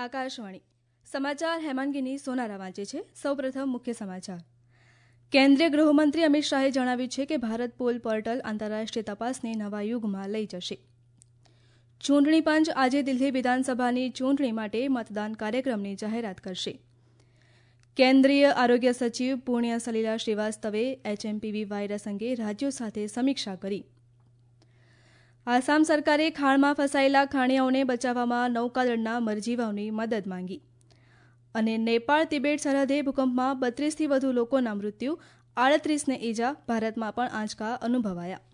આકાશવાણી સમાચાર હેમાંગીની સોનારા વાંચે છે. સૌપ્રથમ મુખ્ય સમાચાર. કેન્દ્રીય ગૃહમંત્રી અમિત શાહે જણાવ્યું છે કે ભારત પોલ પોર્ટલ આંતરરાષ્ટ્રીય તપાસને નવા યુગમાં લઈ જશે. ચૂંટણી પંચ આજે દિલ્હી વિધાનસભાની ચૂંટણી માટે મતદાન કાર્યક્રમની જાહેરાત કરશે. કેન્દ્રીય આરોગ્ય સચિવ પુણ્ય સલિલા શ્રીવાસ્તવે એચએમપીવી વાયરસ અંગે રાજ્યો સાથે સમીક્ષા કરી. આસામ સરકારે ખાણમાં ફસાયેલા ખાણિયાઓને બચાવવામાં નૌકાદળના મરજીવાઓની મદદ માંગી. અને નેપાળ તિબેટ સરહદે ભૂકંપમાં 32થી વધુ લોકોના મૃત્યુ, 38ને ઈજા. ભારતમાં પણ આંચકા અનુભવાયા.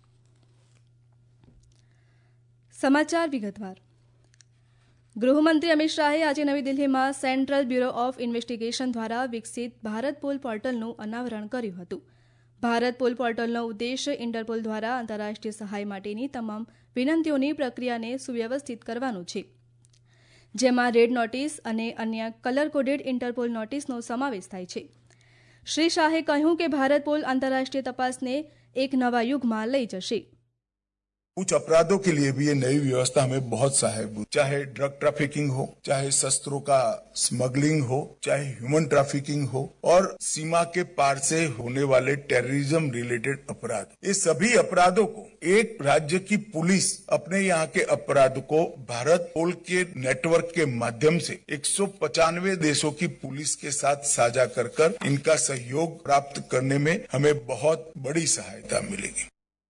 સમાચાર વિગતવાર. ગૃહમંત્રી અમિત શાહે આજે નવી દિલ્હીમાં સેન્ટ્રલ બ્યુરો ઓફ ઇન્વેસ્ટિગેશન દ્વારા વિકસિત ભારત પોલ પોર્ટલનું અનાવરણ કર્યું હતું. ભારત પોલ પોર્ટલનો ઉદ્દેશ ઇન્ટરપોલ દ્વારા આંતરરાષ્ટ્રીય સહાય માટેની તમામ વિનંતીઓની પ્રક્રિયાને સુવ્યવસ્થિત કરવાનું છે, જેમાં રેડ નોટિસ અને અન્ય કલર કોડેડ ઇન્ટરપોલ નોટિસનો સમાવેશ થાય છે. શ્રી શાહે કહ્યું કે ભારત પોલ આંતરરાષ્ટ્રીય તપાસને એક નવા યુગમાં લઈ જશે. कुछ अपराधों के लिए भी ये नई व्यवस्था हमें बहुत सहायक हुई, चाहे ड्रग ट्रैफिकिंग हो, चाहे शस्त्रों का स्मगलिंग हो, चाहे ह्यूमन ट्रैफिकिंग हो और सीमा के पार से होने वाले टेररिज्म रिलेटेड अपराध. ये सभी अपराधों को एक राज्य की पुलिस अपने यहाँ के अपराध को भारत पोल के नेटवर्क के माध्यम से 195 देशों की पुलिस के साथ साझा कर इनका सहयोग प्राप्त करने में हमें बहुत बड़ी सहायता मिलेगी.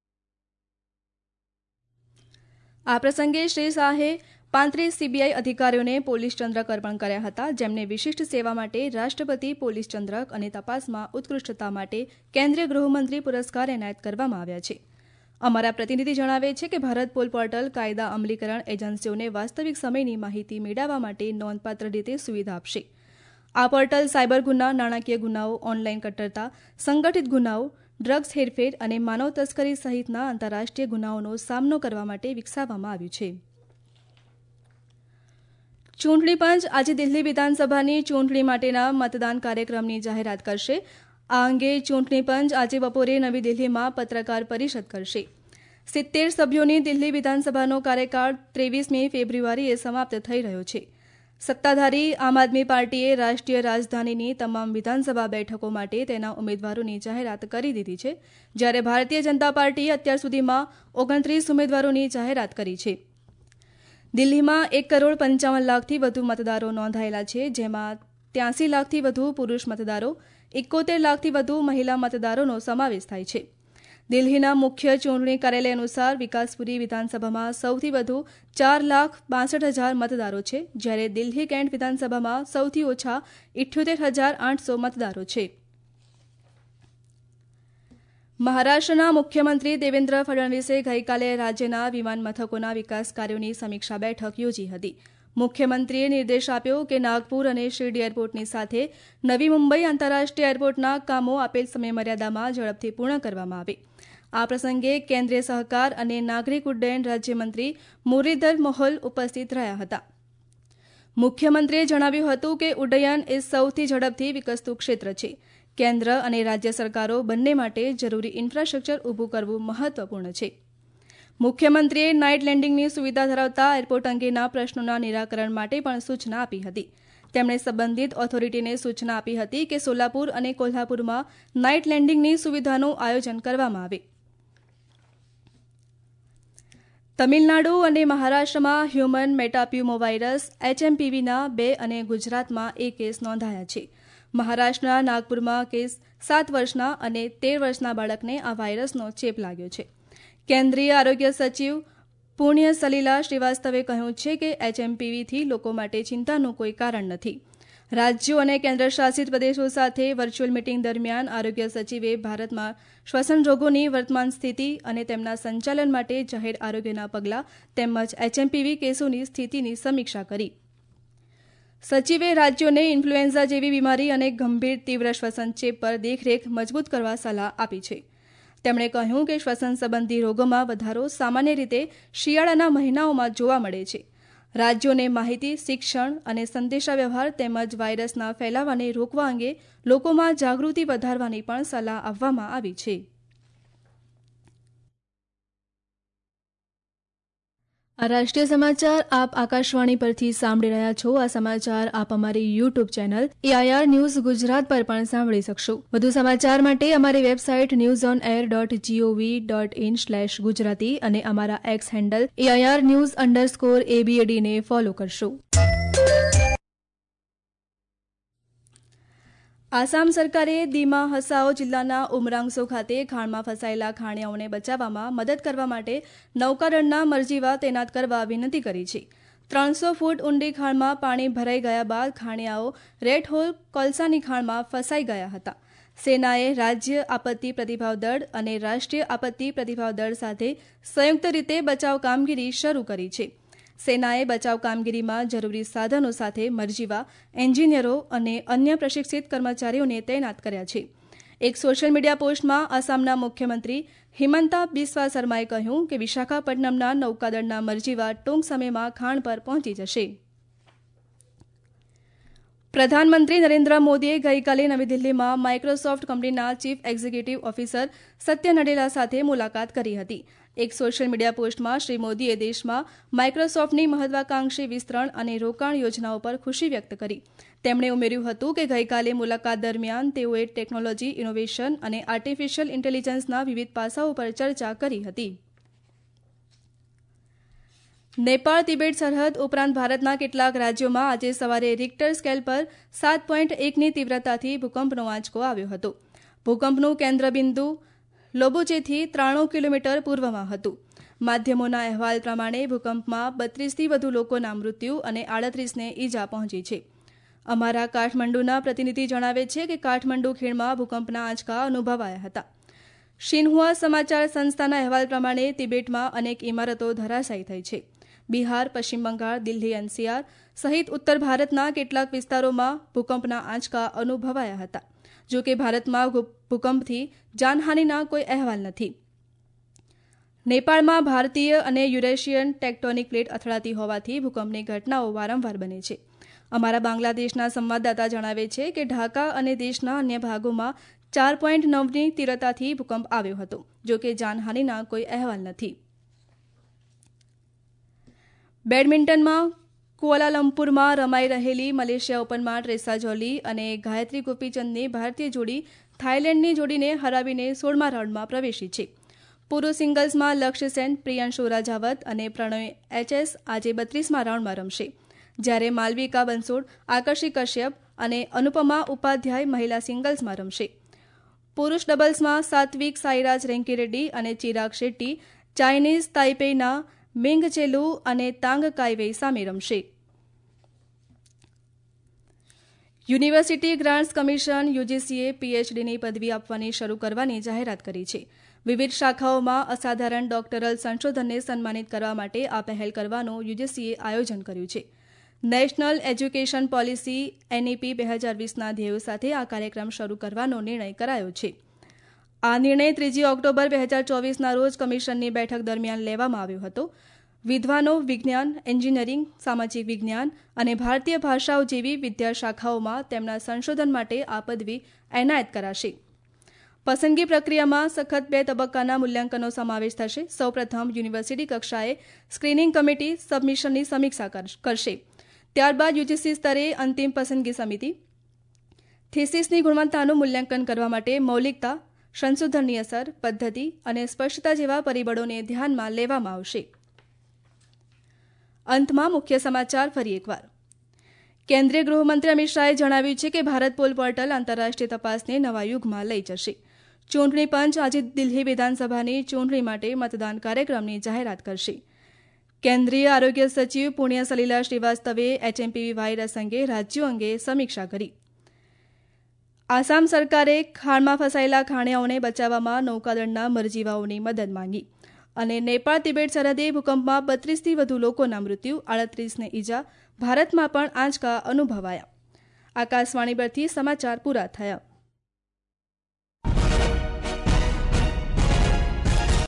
આ પ્રસંગે શ્રી શાહે 35 સીબીઆઈ અધિકારીઓને પોલીસ ચંદ્રક અર્પણ કર્યા હતા, જેમને વિશિષ્ટ સેવા માટે રાષ્ટ્રપતિ પોલીસ ચંદ્રક અને તપાસમાં ઉત્કૃષ્ટતા માટે કેન્દ્રીય ગૃહમંત્રી પુરસ્કાર એનાયત કરવામાં આવ્યા છે. અમારા પ્રતિનિધિ જણાવે છે કે ભારત પોલ પોર્ટલ કાયદા અમલીકરણ એજન્સીઓને વાસ્તવિક સમયની માહિતી મેળવવા માટે નોંધપાત્ર રીતે સુવિધા આપશે. આ પોર્ટલ સાયબર ગુના, નાણાકીય ગુનાઓ, ઓનલાઈન કટ્ટરતા, સંગઠિત ગુનાઓ, ડ્રગ્સ હેરફેર અને માનવ તસ્કરી સહિતના આંતરરાષ્ટ્રીય ગુનાઓનો સામનો કરવા માટે વિકસાવવામાં આવ્યું છે. ચૂંટણી પંચ આજે દિલ્હી વિધાનસભાની ચૂંટણી માટેના મતદાન કાર્યક્રમની જાહેરાત કરશે. આ અંગે ચૂંટણી પંચ આજે બપોરે નવી દિલ્હીમાં પત્રકાર પરિષદ કરશે. 70 સભ્યોની દિલ્હી વિધાનસભાનો કાર્યકાળ 23મી ફેબ્રુઆરીએ સમાપ્ત થઈ રહ્યો છે. સત્તાધારી આમ આદમી પાર્ટીએ રાષ્ટ્રીય રાજધાનીની તમામ વિધાનસભા બેઠકો માટે તેના ઉમેદવારોની જાહેરાત કરી દીધી છે, જ્યારે ભારતીય જનતા પાર્ટીએ અત્યાર સુધીમાં 29 ઉમેદવારોની જાહેરાત કરી છે. દિલ્હીમાં 1,55 લાખથી વધુ મતદારો નોંધાયેલા છે, જેમાં 83 લાખથી વધુ પુરુષ મતદારો, 71 લાખથી વધુ મહિલા મતદારોનો સમાવેશ થાય છે. દિલ્હીના મુખ્ય ચૂંટણી કાર્યાલય અનુસાર વિકાસપુરી વિધાનસભામાં સૌથી વધુ 4,62,000 મતદારો છે, જ્યારે દિલ્હી કેન્ટ વિધાનસભામાં સૌથી ઓછા 78,800 મતદારો છે. મહારાષ્ટ્રના મુખ્યમંત્રી દેવેન્દ્ર ફડણવીસે ગઈકાલે રાજ્યના વિમાન મથકોના વિકાસ કાર્યોની સમીક્ષા બેઠક યોજી હતી. મુખ્યમંત્રીએ નિર્દેશ આપ્યો કે નાગપુર અને શિરડી એરપોર્ટની સાથે નવી મુંબઈ આંતરરાષ્ટ્રીય એરપોર્ટના કામો આપેલ સમયમર્યાદામાં ઝડપથી પૂર્ણ કરવામાં આવે. આ પ્રસંગે કેન્દ્રીય સહકાર અને નાગરિક ઉડ્ડયન રાજ્યમંત્રી મુરલીધર મોહોલ ઉપસ્થિત રહ્યા હતા. મુખ્યમંત્રીએ જણાવ્યું હતું કે ઉડ્ડયન એ સૌથી ઝડપથી વિકસતું ક્ષેત્ર છે. કેન્દ્ર અને રાજ્ય સરકારો બંને માટે જરૂરી ઇન્ફ્રાસ્ટ્રક્ચર ઊભું કરવું મહત્વપૂર્ણ છે. મુખ્યમંત્રીએ નાઇટ લેન્ડિંગની સુવિધા ધરાવતા એરપોર્ટ અંગેના પ્રશ્નોના નિરાકરણ માટે પણ સૂચના આપી હતી. તેમણે સંબંધિત ઓથોરિટીને સૂચના આપી હતી કે સોલાપુર અને કોલ્હાપુરમાં નાઇટ લેન્ડિંગની સુવિધાનું આયોજન કરવામાં આવે. તમિલનાડુ અને મહારાષ્ટ્રમાં હ્યુમન મેટાપ્યુમોવાયરસ એચએમપીવીના 2 અને ગુજરાતમાં 1 કેસ નોંધાયા છે. મહારાષ્ટ્રના નાગપુરમાં કેસ 7 વર્ષના અને 13 વર્ષના બાળકને આ વાયરસનો ચેપ લાગ્યો છે. કેન્દ્રીય આરોગ્ય સચિવ પુણ્ય સલિલા શ્રીવાસ્તવે કહ્યું છે કે એચએમપીવીથી લોકો માટે ચિંતાનું કોઈ કારણ નથી. રાજ્યો અને કેન્દ્રશાસિત પ્રદેશો સાથે વર્ચ્યુઅલ મીટિંગ દરમિયાન આરોગ્ય સચિવે ભારતમાં શ્વસન રોગોની વર્તમાન સ્થિતિ અને તેમના સંચાલન માટે જાહેર આરોગ્યના પગલાં તેમજ એચએમપીવી કેસોની સ્થિતિની સમીક્ષા કરી. સચિવે રાજ્યોને ઇન્ફ્લુએન્ઝા જેવી બીમારી અને ગંભીર તીવ્ર શ્વસન ચેપ પર દેખરેખ મજબૂત કરવા સલાહ આપી છે. તેમણે કહ્યું કે શ્વસન સંબંધી રોગોમાં વધારો સામાન્ય રીતે શિયાળાના મહિનાઓમાં જોવા મળે છે. રાજ્યોને માહિતી, શિક્ષણ અને સંદેશાવ્યવહાર તેમજ વાયરસના ફેલાવાને રોકવા અંગે લોકોમાં જાગૃતિ વધારવાની પણ સલાહ આપવામાં આવી છે. આ રાષ્ટ્રીય સમાચાર આપ આકાશવાણી પરથી સાંભળી રહ્યા છો. આ સમાચાર આપ અમારી YouTube channel AIR news Gujarat પર પણ સાંભળી શકશો. વધુ સમાચાર માટે અમારી વેબસાઇટ newsonair.gov.in/gujarati અને અમારા એક્સ હેન્ડલ AIR_news_ABAD ને ફોલો કરશો. આસામ સરકારે દીમા હસાઓ જિલ્લાના ઉમરાંગસો ખાતે ખાણમાં ફસાયેલા ખાણિયાઓને બચાવવામાં મદદ કરવા માટે નૌકાદળના મરજીવા તૈનાત કરવા વિનંતી કરી છે. 300 ફૂટ ઊંડી ખાણમાં પાણી ભરાઈ ગયા બાદ ખાણિયાઓ રેડ હોલ કોલસાની ખાણમાં ફસાઈ ગયા હતા. સેનાએ રાજ્ય આપત્તિ પ્રતિભાવ દળ અને રાષ્ટ્રીય આપત્તિ પ્રતિભાવ દળ સાથે સંયુક્ત રીતે બચાવ કામગીરી શરૂ કરી છે. સેનાએ બચાવ કામગીરીમાં જરૂરી સાધનો સાથે મરજીવા એન્જિનિયરો અને અન્ય પ્રશિક્ષિત કર્મચારીઓને તૈનાત કર્યા છે. એક સોશિયલ મીડિયા પોસ્ટમાં આસામના મુખ્યમંત્રી હિમંતા બિસ્વા શર્માએ કહ્યું કે વિશાખાપટ્ટનમના નૌકાદળના મરજીવા ટૂંક સમયમાં ખાણ પર પહોંચી જશે. પ્રધાનમંત્રી નરેન્દ્ર મોદીએ ગઈકાલે નવી દિલ્હીમાં માઇક્રોસોફ્ટ કંપનીના chief executive officer Satya Nadella સાથે મુલાકાત કરી હતી. એક સોશિયલ મીડિયા પોસ્ટમાં શ્રી મોદીએ દેશમાં માઇક્રોસોફ્ટની મહત્વાકાંક્ષી વિસ્તરણ અને રોકાણ યોજનાઓ પર ખુશી વ્યક્ત કરી. તેમણે ઉમેર્યું હતું કે ગઈકાલે મુલાકાત દરમિયાન તેઓએ ટેકનોલોજી, ઇનોવેશન અને આર્ટિફિશિયલ ઇન્ટેલિજન્સના વિવિધ પાસાઓ પર ચર્ચા કરી હતી. નેપાળ તિબેટ સરહદ ઉપરાંત ભારતના કેટલાક રાજ્યોમાં આજે સવારે રિક્ટર સ્કેલ પર 7.1ની તીવ્રતાથી ભૂકંપનો આંચકો આવ્યો હતો. ભૂકંપનું કેન્દ્રબિંદુ લોબોચેથી 93 કિલોમીટર પૂર્વમાં હતું. માધ્યમોના અહેવાલ પ્રમાણે ભૂકંપમાં 32થી વધુ લોકોના મૃત્યુ અને 38ને ઈજા પહોંચી છે. અમારા કાઠમંડુના પ્રતિનિધિ જણાવે છે કે કાઠમંડુ ખીણમાં ભૂકંપના આંચકા અનુભવાયા હતા. શિન્હુઆ સમાચાર સંસ્થાના અહેવાલ પ્રમાણે તિબેટમાં અનેક ઇમારતો ધરાશાયી થઈ છે. બિહાર, પશ્ચિમ બંગાળ, દિલ્હી, NCR સહિત ઉત્તર ભારતના કેટલાક વિસ્તારોમાં ભૂકંપના આંચકા અનુભવાયા હતા. જો કે ભારતમાં ભૂકંપથી જાનહાનિના કોઈ અહેવાલ નથી. નેપાળમાં ભારતીય અને યુરેશિયન ટેક્ટોનિક પ્લેટ અથડાતી હોવાથી ભૂકંપની ઘટનાઓ વારંવાર બને છે. અમારા બાંગ્લાદેશના સંવાદદાતા જણાવે છે કે ઢાકા અને દેશના અન્ય ભાગોમાં 4.9ની તીવ્રતાથી ભૂકંપ આવ્યો હતો. જો કે જાનહાનિના કોઈ અહેવાલ નથી. બેડમિન્ટનમાં કુઆલાલંપુરમાં રમાઈ રહેલી મલેશિયા ઓપનમાં ટ્રેસા જોલી અને ગાયત્રી ગોપીચંદની ભારતીય જોડી થાઇલેન્ડની જોડીને હરાવીને 16મા રાઉન્ડમાં પ્રવેશી છે. પુરુષ સિંગલ્સમાં લક્ષ્ય સેન, પ્રિયાંશુ રાજાવત અને પ્રણય HS આજે 32મા રાઉન્ડમાં રમશે. જ્યારે માલવિકા બંસોડ, આકર્ષી કશ્યપ અને અનુપમા ઉપાધ્યાય મહિલા સિંગલ્સમાં રમશે. પુરુષ ડબલ્સમાં સાત્વિક સાઈરાજ રેન્કીરેડ્ડી અને ચિરાગ શેટ્ટી ચાઇનીઝ તાઇપેઈના મિંગ ચેલુ અને તાંગ કાઈવેઈ સામે રમશે. યુનિવર્સિટી ગ્રાન્ટ્સ કમિશન UGCએ PhDની પદવી આપવાની શરૂ કરવાની જાહેરાત કરી છે. વિવિધ શાખાઓમાં અસાધારણ ડોક્ટરલ સંશોધનને સન્માનિત કરવા માટે આ પહેલ કરવાનું UGCએ આયોજન કર્યું છે. નેશનલ એજ્યુકેશન પોલિસી NEP 2020ના ધ્યેયો સાથે આ કાર્યક્રમ શરૂ કરવાનો નિર્ણય કરાયો છે. આ નિર્ણય 3 ઓક્ટોબર 2024ના રોજ કમિશનની બેઠક દરમિયાન લેવામાં આવ્યો હતો. વિદ્વાનો વિજ્ઞાન, એન્જિનિયરિંગ, સામાજિક વિજ્ઞાન અને ભારતીય ભાષાઓ જેવી વિદ્યા શાખાઓમાં તેમના સંશોધન માટે આ પદવી એનાયત કરાશે. પસંદગી પ્રક્રિયામાં સખત 2 તબક્કાના મૂલ્યાંકનનો સમાવેશ થશે. સૌપ્રથમ યુનિવર્સિટી કક્ષાએ સ્ક્રીનિંગ કમિટી સબમિશનની સમીક્ષા કરશે. ત્યારબાદ UGC સ્તરે અંતિમ પસંદગી સમિતિ થીસીસની ગુણવત્તાનું મૂલ્યાંકન કરવા માટે મૌલિકતા, સંશોધનની અસર, પદ્ધતિ અને સ્પષ્ટતા જેવા પરિબળોને ધ્યાનમાં લેવામાં આવશે. અંતમાં મુખ્ય સમાચાર ફરી એકવાર. કેન્દ્રીય ગૃહમંત્રી અમિત શાહે જણાવ્યું છે કે ભારત પોલ પોર્ટલ આંતરરાષ્ટ્રીય તપાસને નવા યુગમાં લઈ જશે. ચૂંટણી પંચ આજે દિલ્હી વિધાનસભાની ચૂંટણી માટે મતદાન કાર્યક્રમની જાહેરાત કરશે. કેન્દ્રીય આરોગ્ય સચિવ પુણ્ય સલીલા શ્રીવાસ્તવે HMPV વાયરસ અંગે રાજ્યો અંગે સમીક્ષા કરી. આસામ સરકારે ખાણમાં ફસાયેલા ખાણિયાઓને બચાવવામાં નૌકાદળના મરજીવાઓની મદદ માંગી. અને નેપાળ તિબેટ સરહદે ભૂકંપમાં 32થી વધુ લોકોના મૃત્યુ, 38ને ઈજા. ભારતમાં પણ આંચકા અનુભવાયા. આકાશવાણી પરથી સમાચાર પૂરા થયા.